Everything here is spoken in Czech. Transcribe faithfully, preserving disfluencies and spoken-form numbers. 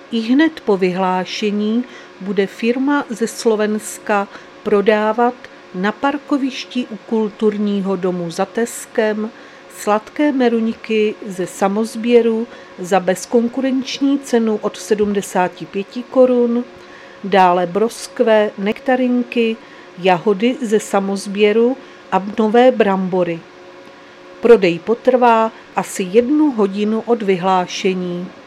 Ihned po vyhlášení bude firma ze Slovenska prodávat na parkovišti u kulturního domu za Teskem sladké meruňky ze samosběru za bezkonkurenční cenu od sedmdesát pět korun, dále broskve, nektarinky, jahody ze samosběru a nové brambory. Prodej potrvá asi jednu hodinu od vyhlášení.